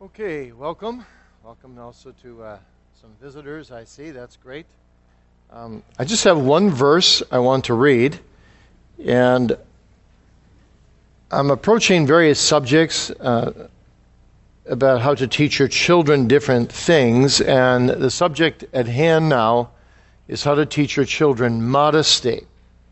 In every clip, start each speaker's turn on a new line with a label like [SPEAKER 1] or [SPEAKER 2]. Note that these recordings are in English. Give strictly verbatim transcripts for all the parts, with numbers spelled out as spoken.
[SPEAKER 1] Okay, welcome. Welcome also to uh, some visitors I see. That's great. Um, I just have one verse I want to read, and I'm approaching various subjects uh, about how to teach your children different things, and the subject at hand now is how to teach your children modesty.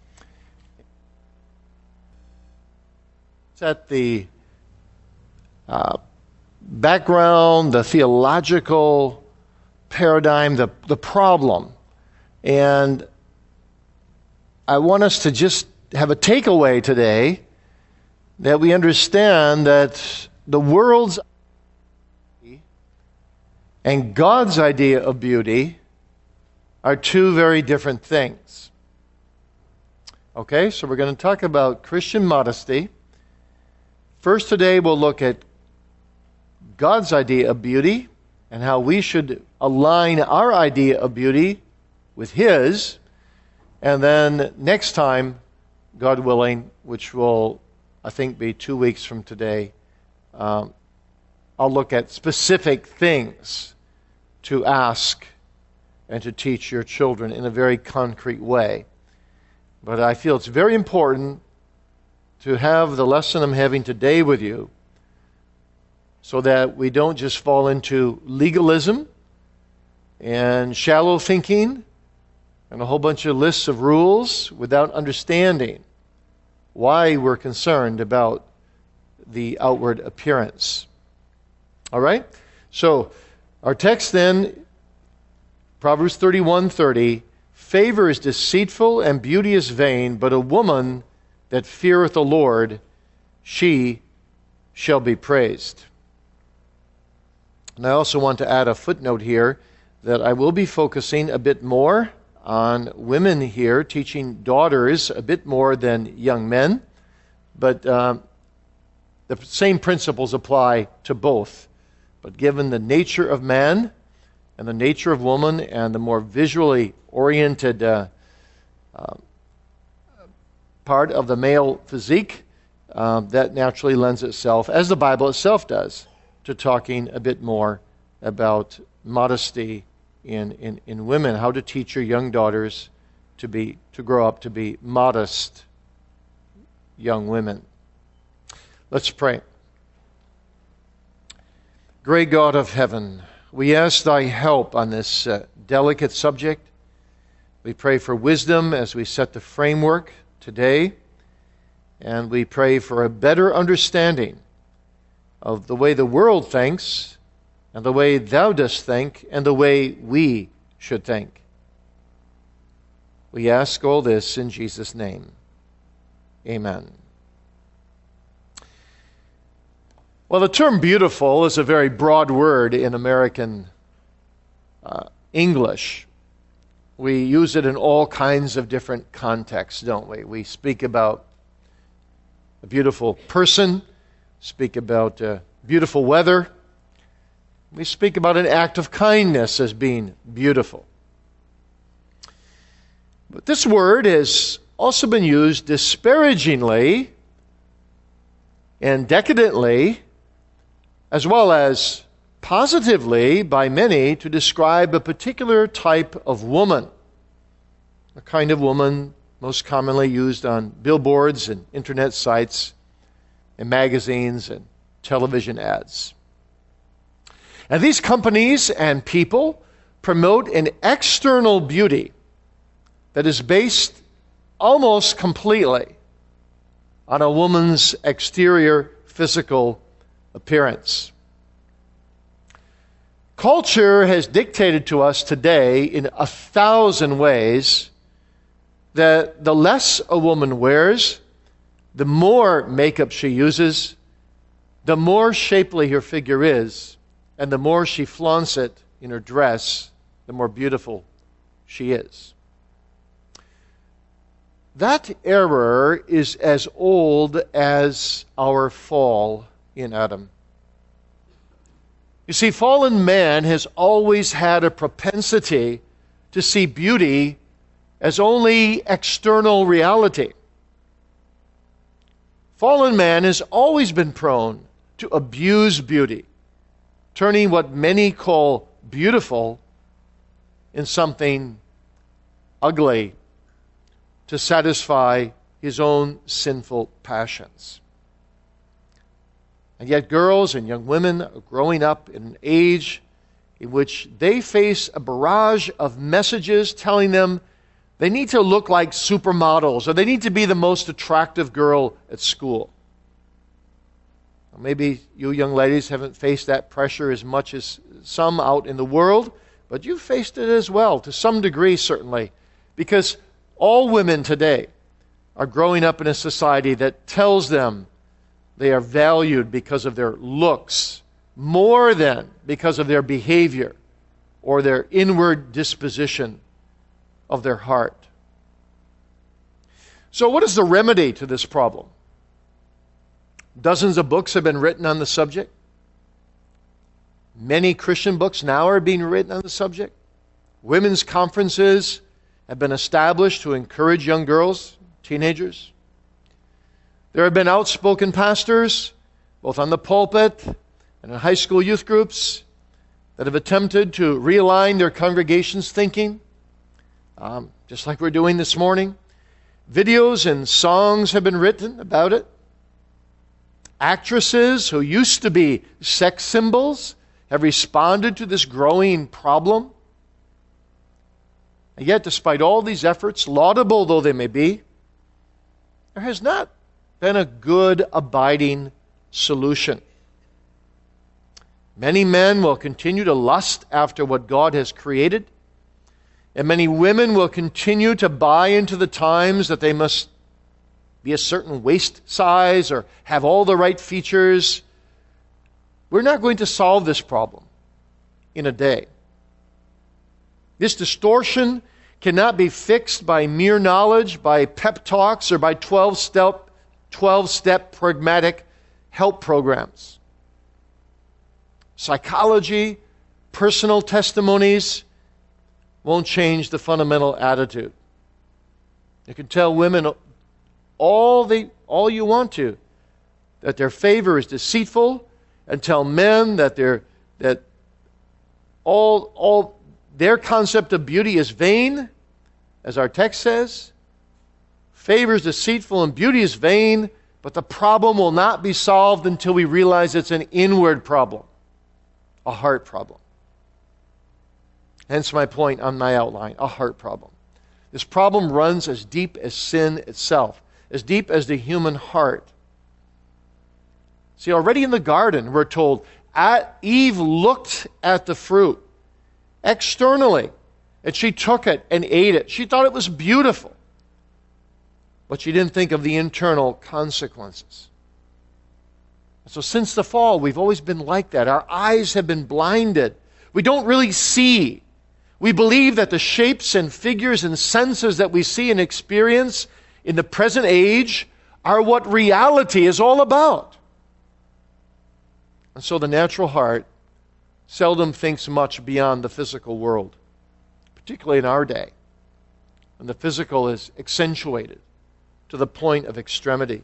[SPEAKER 1] It's at the uh, background, the theological paradigm, the, the problem. And I want us to just have a takeaway today that we understand that the world's and God's idea of beauty are two very different things. Okay, so we're going to talk about Christian modesty. First today we'll look at God's idea of beauty and how we should align our idea of beauty with His. And then next time, God willing, which will, I think, be two weeks from today, um, I'll look at specific things to ask and to teach your children in a very concrete way. But I feel it's very important to have the lesson I'm having today with you so that we don't just fall into legalism and shallow thinking and a whole bunch of lists of rules without understanding why we're concerned about the outward appearance. All right? So, our text then, Proverbs thirty-one thirty, favor is deceitful and beauty is vain, but a woman that feareth the Lord, she shall be praised. And I also want to add a footnote here that I will be focusing a bit more on women here, teaching daughters a bit more than young men. But um, the same principles apply to both. But given the nature of man and the nature of woman and the more visually oriented uh, uh, part of the male physique, uh, that naturally lends itself, as the Bible itself does, to talking a bit more about modesty in, in, in women, how to teach your young daughters to be to grow up to be modest young women. Let's pray. Great God of heaven, we ask thy help on this uh, delicate subject. We pray for wisdom as we set the framework today, and we pray for a better understanding of the way the world thinks, and the way thou dost think, and the way we should think. We ask all this in Jesus' name. Amen. Well, the term beautiful is a very broad word in American uh, English. We use it in all kinds of different contexts, don't we? We speak about a beautiful person, speak about uh, beautiful weather. We speak about an act of kindness as being beautiful. But this word has also been used disparagingly and decadently, as well as positively by many, to describe a particular type of woman, a kind of woman most commonly used on billboards and internet sites and magazines and television ads. And these companies and people promote an external beauty that is based almost completely on a woman's exterior physical appearance. Culture has dictated to us today in a thousand ways that the less a woman wears, the more makeup she uses, the more shapely her figure is, and the more she flaunts it in her dress, the more beautiful she is. That error is as old as our fall in Adam. You see, fallen man has always had a propensity to see beauty as only external reality. Fallen man has always been prone to abuse beauty turning what many call beautiful in something ugly to satisfy his own sinful passions. And yet girls and young women are growing up in an age in which they face a barrage of messages telling them they need to look like supermodels or they need to be the most attractive girl at school. Maybe you young ladies haven't faced that pressure as much as some out in the world, but you've faced it as well, to some degree certainly, because all women today are growing up in a society that tells them they are valued because of their looks, more than because of their behavior or their inward disposition of their heart. So what is the remedy to this problem? Dozens of books have been written on the subject. Many Christian books now are being written on the subject. Women's conferences have been established to encourage young girls, teenagers. There have been outspoken pastors, both on the pulpit and in high school youth groups, that have attempted to realign their congregation's thinking, um, just like we're doing this morning. Videos and songs have been written about it. Actresses who used to be sex symbols have responded to this growing problem. And yet, despite all these efforts, laudable though they may be, there has not been a good, abiding solution. Many men will continue to lust after what God has created, and many women will continue to buy into the times that they must be a certain waist size or have all the right features. We're not going to solve this problem in a day. This distortion cannot be fixed by mere knowledge, by pep talks, or by twelve-step, twelve-step pragmatic help programs. Psychology, personal testimonies won't change the fundamental attitude. You can tell women all they all you want to, that their favor is deceitful, and tell men that their that all all their concept of beauty is vain, as our text says. Favor is deceitful and beauty is vain, but the problem will not be solved until we realize it's an inward problem, a heart problem. Hence my point on my outline, a heart problem. This problem runs as deep as sin itself, as deep as the human heart. See, already in the garden, we're told, Eve looked at the fruit externally, and she took it and ate it. She thought it was beautiful, but she didn't think of the internal consequences. So since the fall, we've always been like that. Our eyes have been blinded. We don't really see. We believe that the shapes and figures and senses that we see and experience in the present age are what reality is all about. And so the natural heart seldom thinks much beyond the physical world, particularly in our day, when the physical is accentuated to the point of extremity.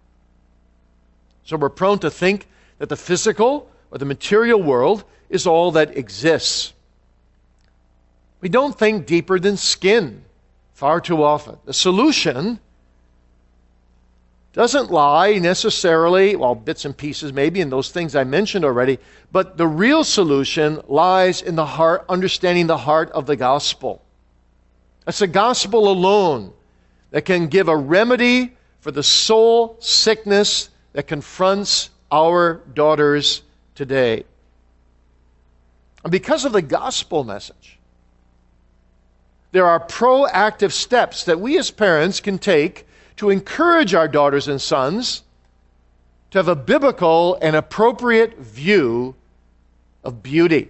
[SPEAKER 1] So we're prone to think that the physical or the material world is all that exists. We don't think deeper than skin far too often. The solution doesn't lie necessarily, well, bits and pieces maybe, in those things I mentioned already, but the real solution lies in the heart, understanding the heart of the gospel. It's the gospel alone that can give a remedy for the soul sickness that confronts our daughters today. And because of the gospel message, there are proactive steps that we as parents can take to encourage our daughters and sons to have a biblical and appropriate view of beauty.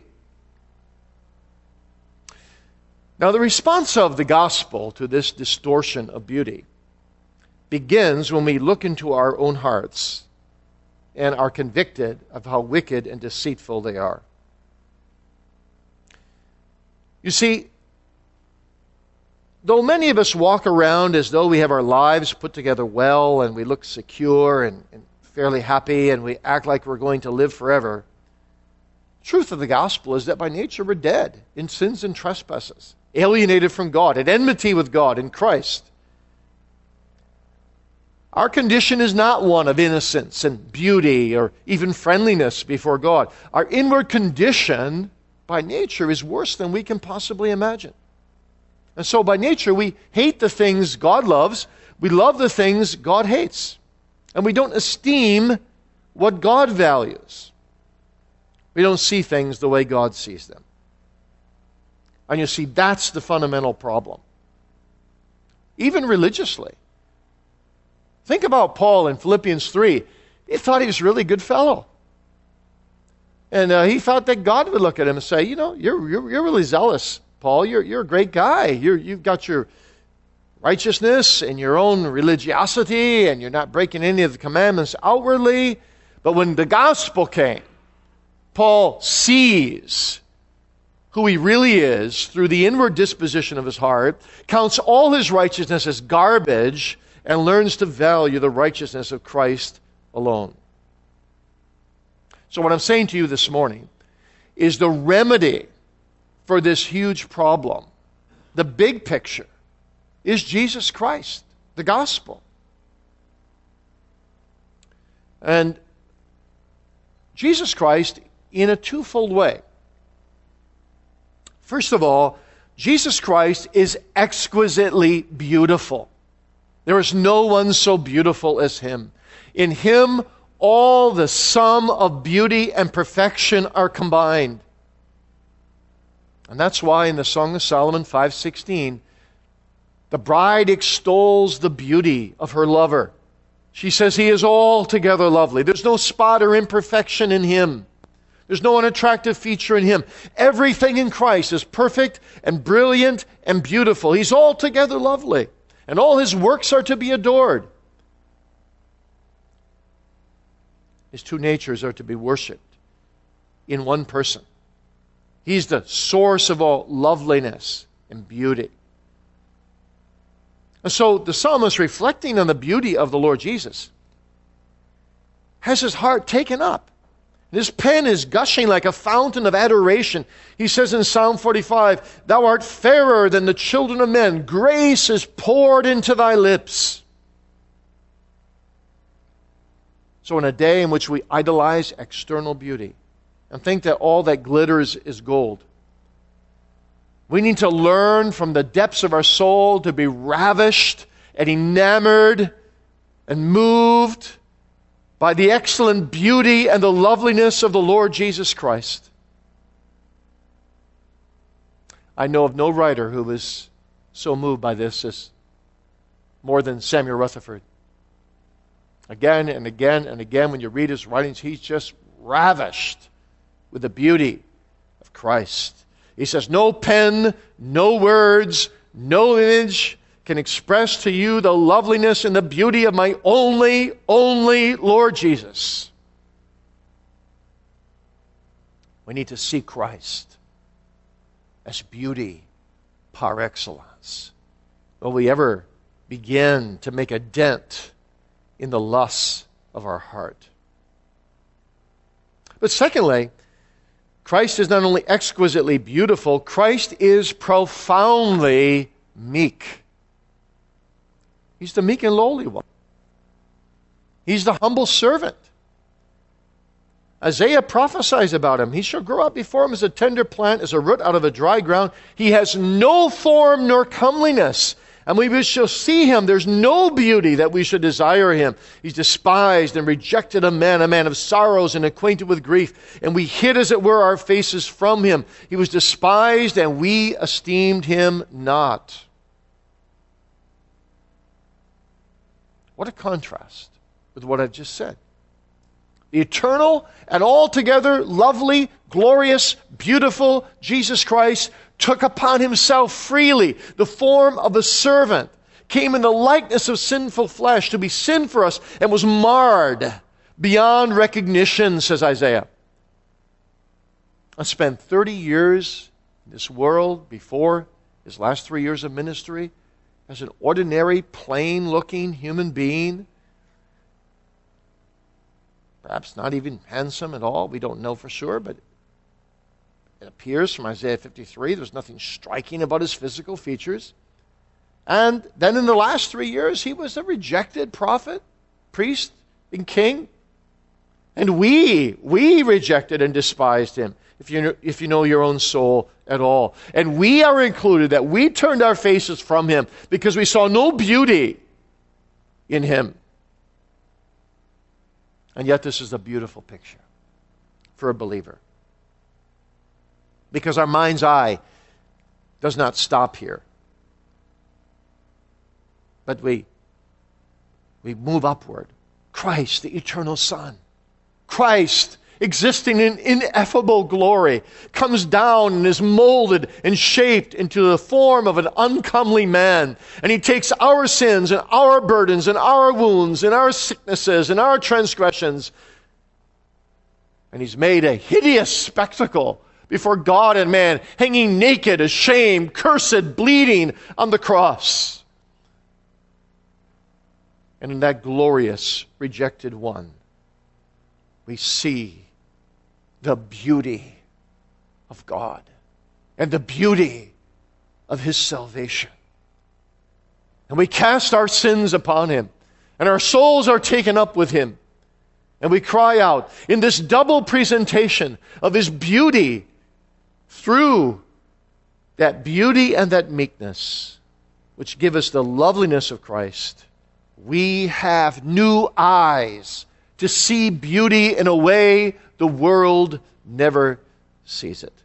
[SPEAKER 1] Now, the response of the gospel to this distortion of beauty begins when we look into our own hearts and are convicted of how wicked and deceitful they are. You see, though many of us walk around as though we have our lives put together well and we look secure and, and fairly happy and we act like we're going to live forever, truth of the gospel is that by nature we're dead in sins and trespasses, alienated from God, at enmity with God in Christ. Our condition is not one of innocence and beauty or even friendliness before God. Our inward condition by nature is worse than we can possibly imagine. And so by nature we hate the things God loves, we love the things God hates, and we don't esteem what God values. We don't see things the way God sees them. And you see, that's the fundamental problem. Even religiously. Think about Paul in Philippians three. He thought he was a really good fellow. And uh, he thought that God would look at him and say, you know, you're, you're, you're really zealous, Paul. You're, you're a great guy. You're, you've got your righteousness and your own religiosity, and you're not breaking any of the commandments outwardly. But when the gospel came, Paul sees who he really is through the inward disposition of his heart, counts all his righteousness as garbage, and learns to value the righteousness of Christ alone. So what I'm saying to you this morning is the remedy for this huge problem, the big picture, is Jesus Christ, the gospel. And Jesus Christ in a twofold way. First of all, Jesus Christ is exquisitely beautiful. There is no one so beautiful as Him. In Him, all the sum of beauty and perfection are combined. And that's why in the Song of Solomon five sixteen, the bride extols the beauty of her lover. She says he is altogether lovely. There's no spot or imperfection in Him. There's no unattractive feature in Him. Everything in Christ is perfect and brilliant and beautiful. He's altogether lovely. And all His works are to be adored. His two natures are to be worshipped in one person. He's the source of all loveliness and beauty. And so the psalmist, reflecting on the beauty of the Lord Jesus, has his heart taken up. His pen is gushing like a fountain of adoration. He says in Psalm forty-five, "Thou art fairer than the children of men. Grace is poured into thy lips." So in a day in which we idolize external beauty and think that all that glitters is gold, we need to learn from the depths of our soul to be ravished and enamored and moved by the excellent beauty and the loveliness of the Lord Jesus Christ. I know of no writer who was so moved by this as more than Samuel Rutherford. Again and again and again, when you read his writings, he's just ravished with the beauty of Christ. He says, no pen, no words, no image can express to you the loveliness and the beauty of my only, only Lord Jesus. We need to see Christ as beauty par excellence. Will we ever begin to make a dent in the lusts of our heart? But secondly, Christ is not only exquisitely beautiful, Christ is profoundly meek. He's the meek and lowly one. He's the humble servant. Isaiah prophesies about him. He shall grow up before him as a tender plant, as a root out of a dry ground. He has no form nor comeliness. And we shall see him. There's no beauty that we should desire him. He's despised and rejected of men, a man of sorrows and acquainted with grief. And we hid, as it were, our faces from him. He was despised, and we esteemed him not. What a contrast with what I've just said. The eternal and altogether lovely, glorious, beautiful Jesus Christ took upon himself freely the form of a servant, came in the likeness of sinful flesh to be sin for us, and was marred beyond recognition, says Isaiah. I spent thirty years in this world before his last three years of ministry as an ordinary, plain-looking human being. Perhaps not even handsome at all. We don't know for sure, but it appears from Isaiah fifty-three. There's nothing striking about his physical features. And then in the last three years, he was a rejected prophet, priest, and king. And we, we rejected and despised him, if you, know, if you know your own soul at all. And we are included, that we turned our faces from him because we saw no beauty in him. And yet this is a beautiful picture for a believer. Because our mind's eye does not stop here. But we, we move upward. Christ, the eternal Son. Christ, existing in ineffable glory, comes down and is molded and shaped into the form of an uncomely man. And he takes our sins and our burdens and our wounds and our sicknesses and our transgressions. And he's made a hideous spectacle before God and man, hanging naked, ashamed, cursed, bleeding on the cross. And in that glorious rejected one, we see the beauty of God and the beauty of his salvation. And we cast our sins upon him, and our souls are taken up with him. And we cry out in this double presentation of his beauty through that beauty and that meekness, which give us the loveliness of Christ. We have new eyes to see beauty in a way the world never sees it.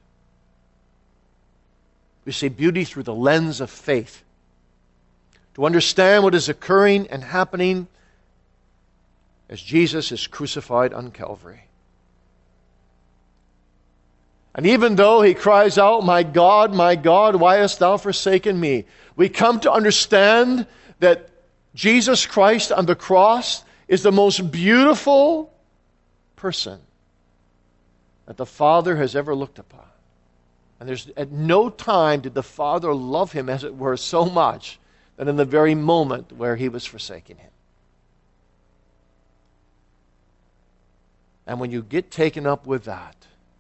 [SPEAKER 1] We see beauty through the lens of faith. To understand what is occurring and happening as Jesus is crucified on Calvary. And even though he cries out, "My God, my God, why hast thou forsaken me?" we come to understand that Jesus Christ on the cross is the most beautiful person that the Father has ever looked upon. And there's at no time did the Father love him, as it were, so much that in the very moment where he was forsaking him. And when you get taken up with that,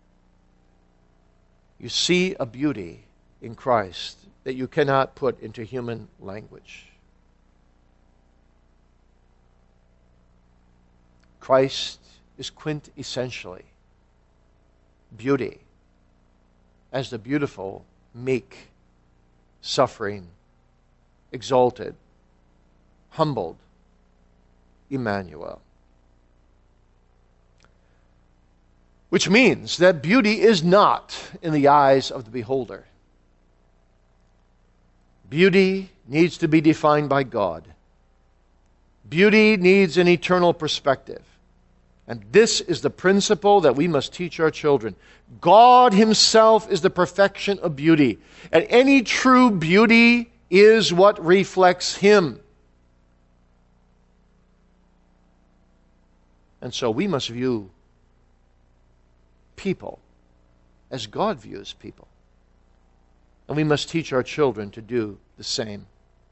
[SPEAKER 1] you see a beauty in Christ that you cannot put into human language. Christ is quintessentially beauty, as the beautiful, meek, suffering, exalted, humbled Emmanuel. Which means that beauty is not in the eyes of the beholder. Beauty needs to be defined by God. Beauty needs an eternal perspective. And this is the principle that we must teach our children. God himself is the perfection of beauty. And any true beauty is what reflects him. And so we must view people as God views people. And we must teach our children to do the same.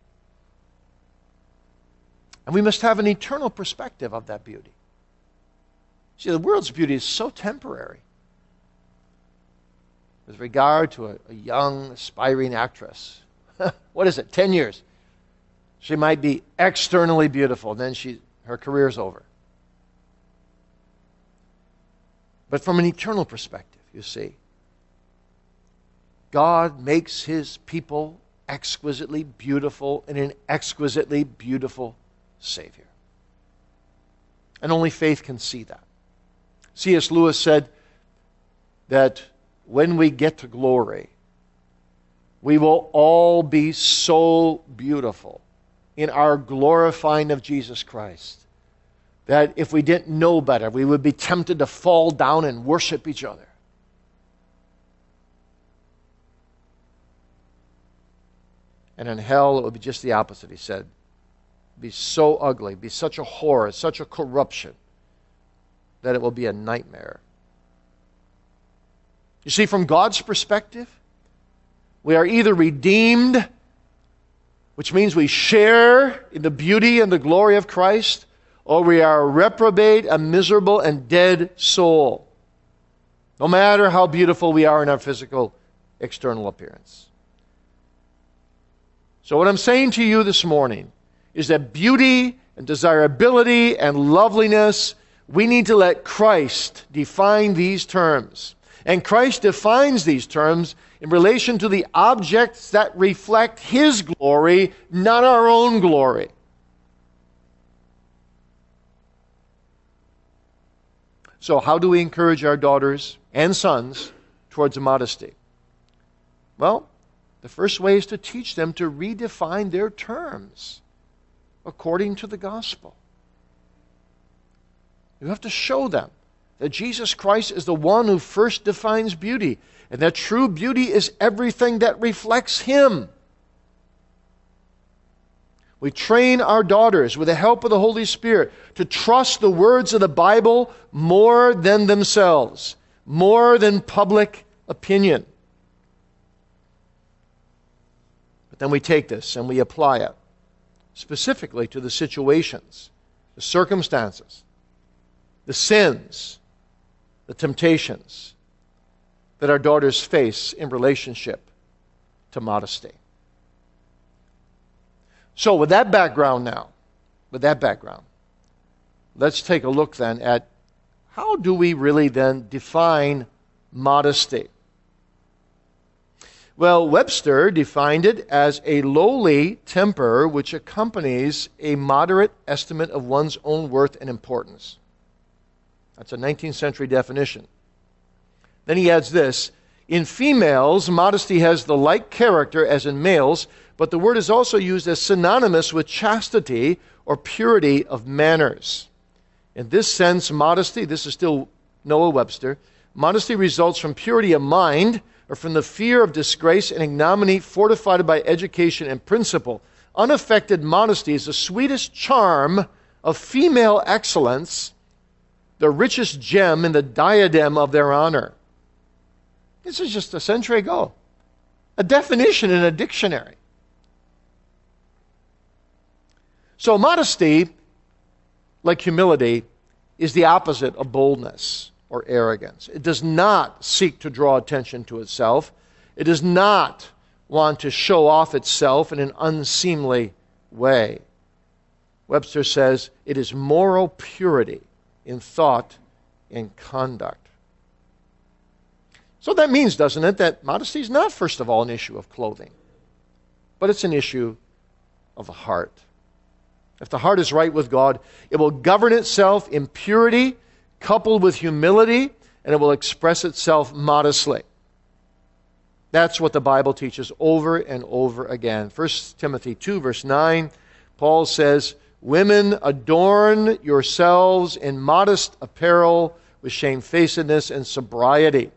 [SPEAKER 1] And we must have an eternal perspective of that beauty. See, the world's beauty is so temporary. With regard to a, a young, aspiring actress, what is it, ten years? She might be externally beautiful, then she, her career's over. But from an eternal perspective, you see, God makes his people exquisitely beautiful in an exquisitely beautiful Savior. And only faith can see that. C S Lewis said that when we get to glory, we will all be so beautiful in our glorifying of Jesus Christ that if we didn't know better, we would be tempted to fall down and worship each other. And in hell, it would be just the opposite, he said. Be so ugly, be such a horror, such a corruption, that it will be a nightmare. You see, from God's perspective, we are either redeemed, which means we share in the beauty and the glory of Christ, or we are a reprobate, a miserable, and dead soul. no matter how beautiful we are in our physical external appearance. So what I'm saying to you this morning is that beauty and desirability and loveliness, we need to let Christ define these terms. And Christ defines these terms in relation to the objects that reflect His glory, not our own glory. So how do we encourage our daughters and sons towards modesty? Well, the first way is to teach them to redefine their terms according to the gospel. You have to show them that Jesus Christ is the one who first defines beauty, and that true beauty is everything that reflects Him. We train our daughters with the help of the Holy Spirit to trust the words of the Bible more than themselves, more than public opinion. But then we take this and we apply it specifically to the situations, the circumstances, the sins, the temptations that our daughters face in relationship to modesty. So with that background now, with that background, let's take a look then at how do we really then define modesty? Well, Webster defined it as a lowly temper which accompanies a moderate estimate of one's own worth and importance. That's a nineteenth century definition. Then he adds this: in females, modesty has the like character as in males, but the word is also used as synonymous with chastity or purity of manners. In this sense, modesty, this is still Noah Webster, modesty results from purity of mind or from the fear of disgrace and ignominy fortified by education and principle. Unaffected modesty is the sweetest charm of female excellence, the richest gem in the diadem of their honor. This is just a century ago. A definition in a dictionary. So modesty, like humility, is the opposite of boldness or arrogance. It does not seek to draw attention to itself. It does not want to show off itself in an unseemly way. Webster says it is moral purity in thought and conduct. So that means, doesn't it, that modesty is not, first of all, an issue of clothing, but it's an issue of the heart. If the heart is right with God, it will govern itself in purity, coupled with humility, and it will express itself modestly. That's what the Bible teaches over and over again. First Timothy two, verse nine, Paul says, women, adorn yourselves in modest apparel with shamefacedness and sobriety.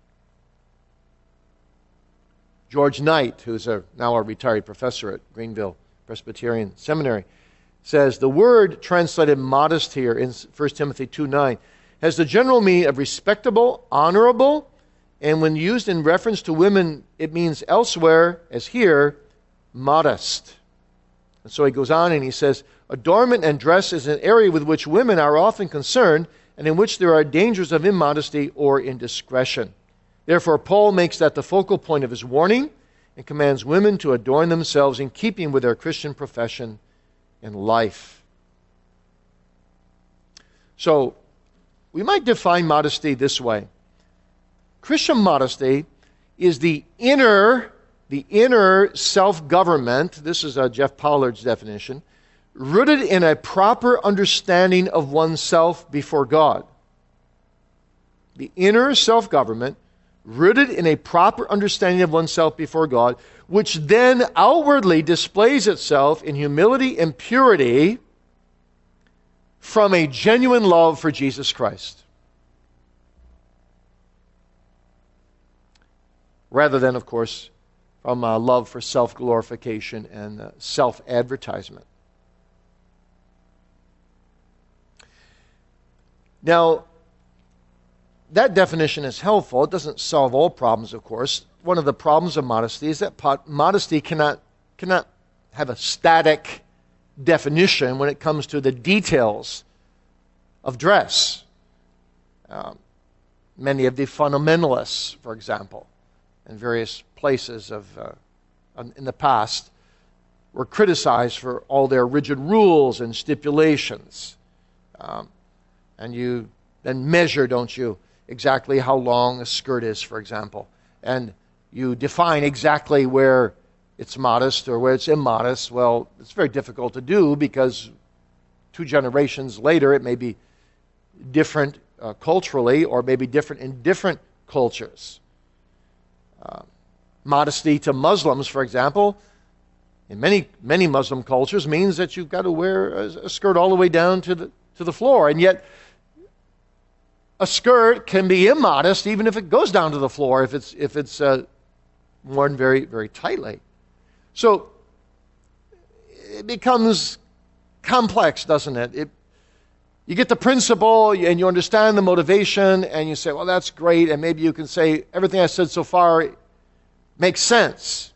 [SPEAKER 1] George Knight, who's a, now a retired professor at Greenville Presbyterian Seminary, says the word translated modest here in First Timothy two nine has the general meaning of respectable, honorable, and when used in reference to women, it means elsewhere, as here, modest. And so he goes on and he says, adornment and dress is an area with which women are often concerned and in which there are dangers of immodesty or indiscretion. Therefore, Paul makes that the focal point of his warning and commands women to adorn themselves in keeping with their Christian profession and life. So, we might define modesty this way. Christian modesty is the inner, the inner self-government, this is uh, Jeff Pollard's definition, rooted in a proper understanding of oneself before God. The inner self-government rooted in a proper understanding of oneself before God, which then outwardly displays itself in humility and purity from a genuine love for Jesus Christ. Rather than, of course, from a love for self-glorification and uh, self-advertisement. Now, that definition is helpful. It doesn't solve all problems, of course. One of the problems of modesty is that modesty cannot, cannot have a static definition when it comes to the details of dress. Um, many of the fundamentalists, for example, in various places of uh, in the past, were criticized for all their rigid rules and stipulations. Um, and you then measure, don't you, exactly how long a skirt is, for example. And you define exactly where it's modest or where it's immodest. Well, it's very difficult to do because two generations later it may be different uh, culturally or maybe different in different cultures. Uh, modesty to Muslims, for example, in many many Muslim cultures means that you've got to wear a, a skirt all the way down to the to the floor. And yet a skirt can be immodest even if it goes down to the floor, if it's if it's uh, worn very, very tightly. So it becomes complex, doesn't it? it? You get the principle and you understand the motivation and you say, well, that's great. And maybe you can say, everything I said so far makes sense.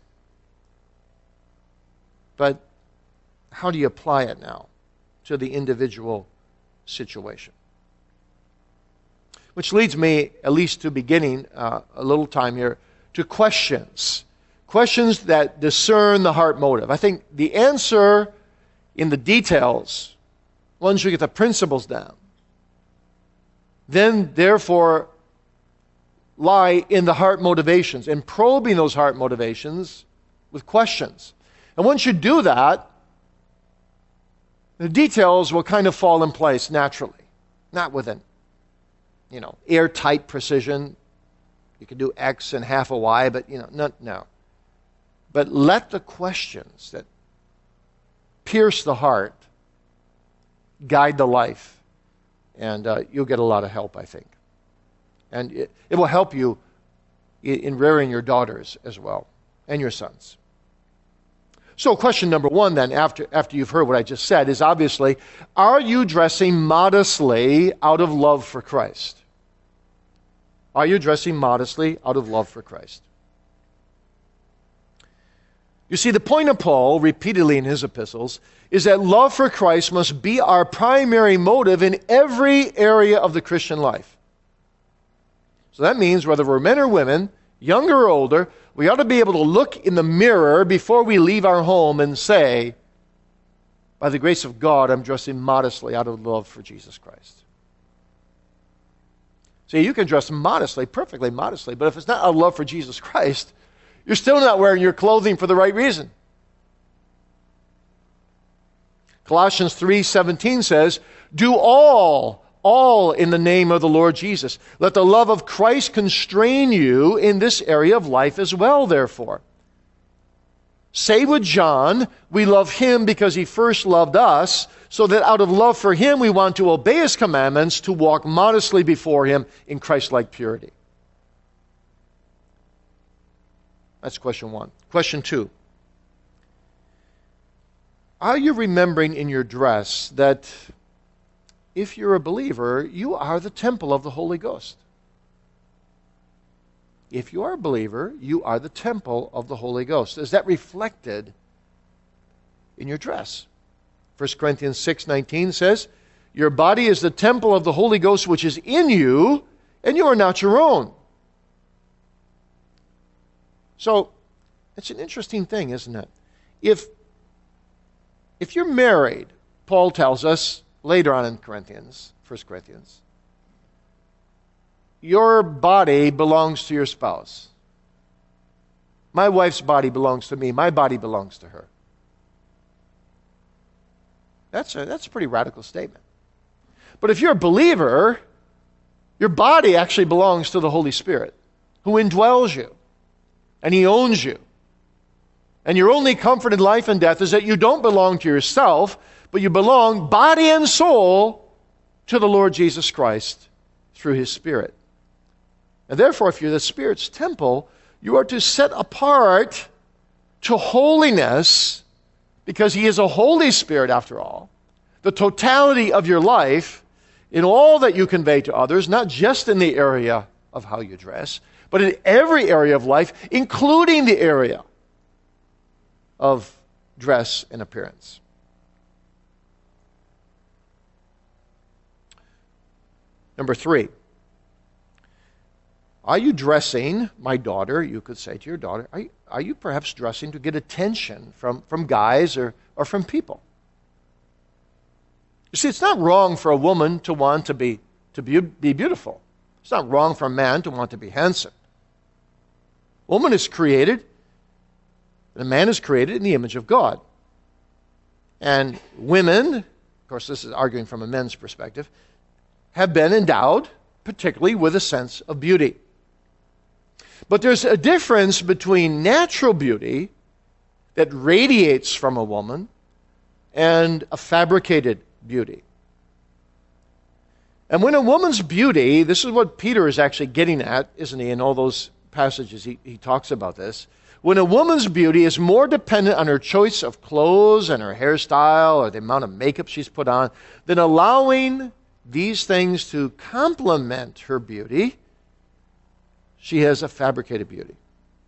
[SPEAKER 1] But how do you apply it now to the individual situation? Which leads me, at least to beginning uh, a little time here, to questions. Questions that discern the heart motive. I think the answer in the details, once you get the principles down, then therefore lie in the heart motivations and probing those heart motivations with questions. And once you do that, the details will kind of fall in place naturally, not with an, you know, airtight precision. You can do X and half a Y, but, you know, no, no. But let the questions that pierce the heart guide the life, and uh, you'll get a lot of help, I think. And it, it will help you in, in rearing your daughters as well, and your sons. So question number one then, after, after you've heard what I just said, is obviously, are you dressing modestly out of love for Christ? Are you dressing modestly out of love for Christ? You see, the point of Paul, repeatedly in his epistles, is that love for Christ must be our primary motive in every area of the Christian life. So that means whether we're men or women, younger or older, we ought to be able to look in the mirror before we leave our home and say, by the grace of God, I'm dressing modestly out of love for Jesus Christ. See, you can dress modestly, perfectly modestly, but if it's not out of love for Jesus Christ, you're still not wearing your clothing for the right reason. Colossians three seventeen says, do all, all in the name of the Lord Jesus. Let the love of Christ constrain you in this area of life as well, therefore. Say with John, we love him because he first loved us, so that out of love for him we want to obey his commandments, to walk modestly before him in Christ-like purity. That's question one. Question two. Are you remembering in your dress that if you're a believer, you are the temple of the Holy Ghost? If you are a believer, you are the temple of the Holy Ghost. Is that reflected in your dress? First Corinthians six nineteen says, your body is the temple of the Holy Ghost which is in you, and you are not your own. So, it's an interesting thing, isn't it? If, if you're married, Paul tells us later on in Corinthians, First Corinthians, your body belongs to your spouse. My wife's body belongs to me. My body belongs to her. That's a, that's a pretty radical statement. But if you're a believer, your body actually belongs to the Holy Spirit, who indwells you. And he owns you. And your only comfort in life and death is that you don't belong to yourself, but you belong, body and soul, to the Lord Jesus Christ through his Spirit. And therefore, if you're the Spirit's temple, you are to set apart to holiness, because he is a Holy Spirit after all. The totality of your life, in all that you convey to others, not just in the area of how you dress, but in every area of life, including the area of dress and appearance. Number three, Are you dressing, my daughter, you could say to your daughter, are you, are you perhaps dressing to get attention from, from guys or, or from people? You see, it's not wrong for a woman to want to be, to be, be beautiful. It's not wrong for a man to want to be handsome. Woman is created, and a man is created in the image of God. And women, of course this is arguing from a men's perspective, have been endowed particularly with a sense of beauty. But there's a difference between natural beauty that radiates from a woman and a fabricated beauty. And when a woman's beauty, this is what Peter is actually getting at, isn't he, in all those passages he, he talks about this. When a woman's beauty is more dependent on her choice of clothes and her hairstyle or the amount of makeup she's put on than allowing these things to complement her beauty, she has a fabricated beauty.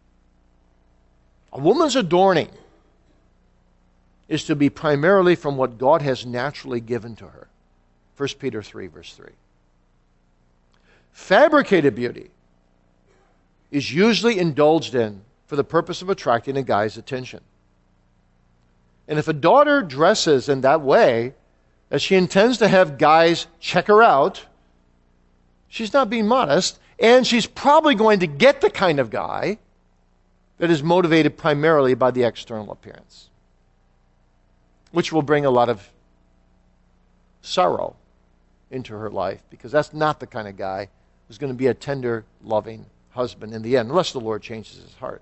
[SPEAKER 1] A woman's adorning is to be primarily from what God has naturally given to her. First Peter three, verse three. Fabricated beauty is usually indulged in for the purpose of attracting a guy's attention. And if a daughter dresses in that way, that she intends to have guys check her out, she's not being modest, and she's probably going to get the kind of guy that is motivated primarily by the external appearance, which will bring a lot of sorrow into her life, because that's not the kind of guy who's going to be a tender, loving husband in the end, unless the Lord changes his heart.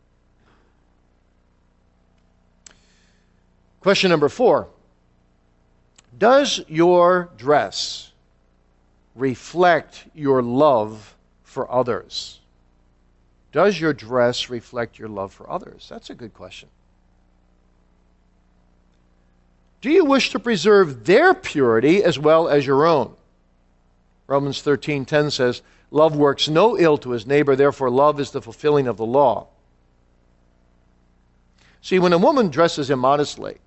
[SPEAKER 1] Question number four. Does your dress reflect your love for others? Does your dress reflect your love for others? That's a good question. Do you wish to preserve their purity as well as your own? Romans thirteen ten says, love works no ill to his neighbor, therefore love is the fulfilling of the law. See, when a woman dresses immodestly,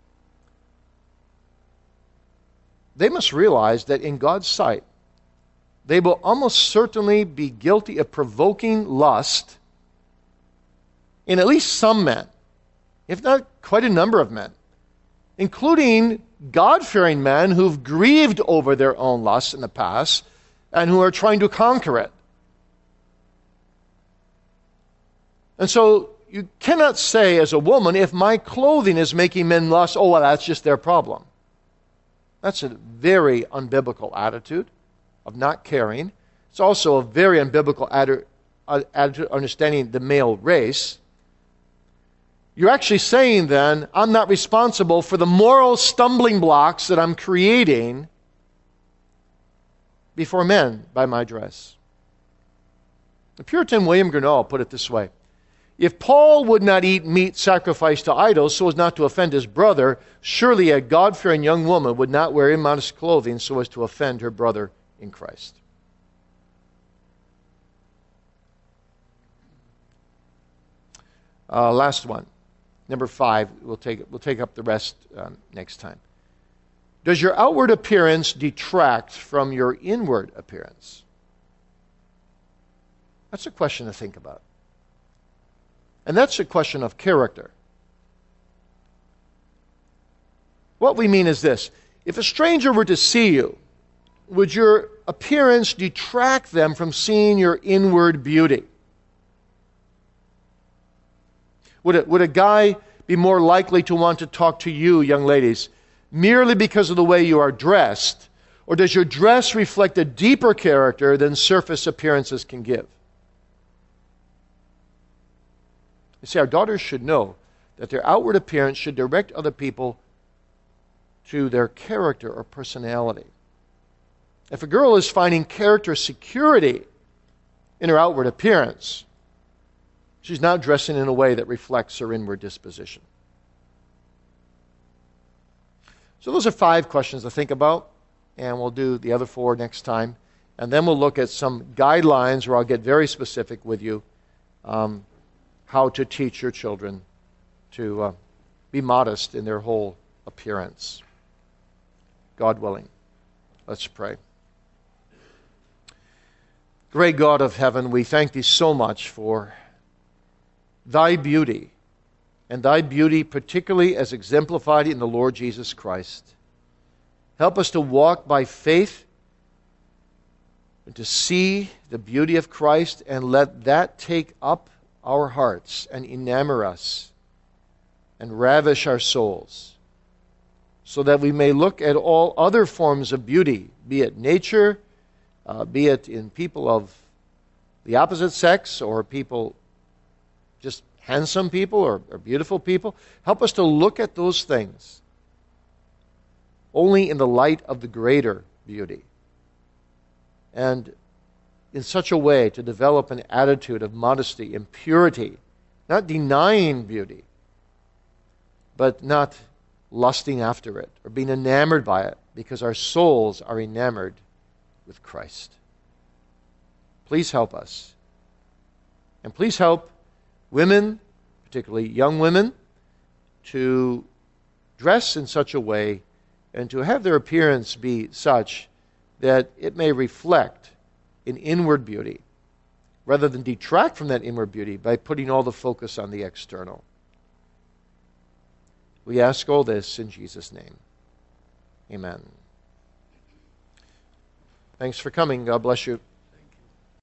[SPEAKER 1] they must realize that in God's sight, they will almost certainly be guilty of provoking lust in at least some men, if not quite a number of men, including God-fearing men who've grieved over their own lusts in the past and who are trying to conquer it. And so you cannot say as a woman, if my clothing is making men lust, oh, well, that's just their problem. That's a very unbiblical attitude of not caring. It's also a very unbiblical attitude of understanding the male race. You're actually saying then, I'm not responsible for the moral stumbling blocks that I'm creating before men by my dress. The Puritan William Grinnell put it this way. If Paul would not eat meat sacrificed to idols so as not to offend his brother, surely a God-fearing young woman would not wear immodest clothing so as to offend her brother in Christ. Uh, last one. Number five. We'll take, we'll take up the rest um, next time. Does your outward appearance detract from your inward appearance? That's a question to think about. And that's a question of character. What we mean is this. If a stranger were to see you, would your appearance detract them from seeing your inward beauty? Would a, would a guy be more likely to want to talk to you, young ladies, merely because of the way you are dressed? Or does your dress reflect a deeper character than surface appearances can give? You see, our daughters should know that their outward appearance should direct other people to their character or personality. If a girl is finding character security in her outward appearance, she's not dressing in a way that reflects her inward disposition. So those are five questions to think about, and we'll do the other four next time. And then we'll look at some guidelines where I'll get very specific with you. Um, how to teach your children to uh, be modest in their whole appearance. God willing. Let's pray. Great God of heaven, we thank thee so much for thy beauty, and thy beauty particularly as exemplified in the Lord Jesus Christ. Help us to walk by faith and to see the beauty of Christ, and let that take up our hearts and enamor us and ravish our souls, so that we may look at all other forms of beauty, be it nature, uh, be it in people of the opposite sex, or people, just handsome people or, or beautiful people. Help us to look at those things only in the light of the greater beauty, and in such a way to develop an attitude of modesty and purity, not denying beauty, but not lusting after it or being enamored by it, because our souls are enamored with Christ. Please help us. And please help women, particularly young women, to dress in such a way and to have their appearance be such that it may reflect an inward beauty, rather than detract from that inward beauty by putting all the focus on the external. We ask all this in Jesus' name. Amen. Thanks for coming. God bless you.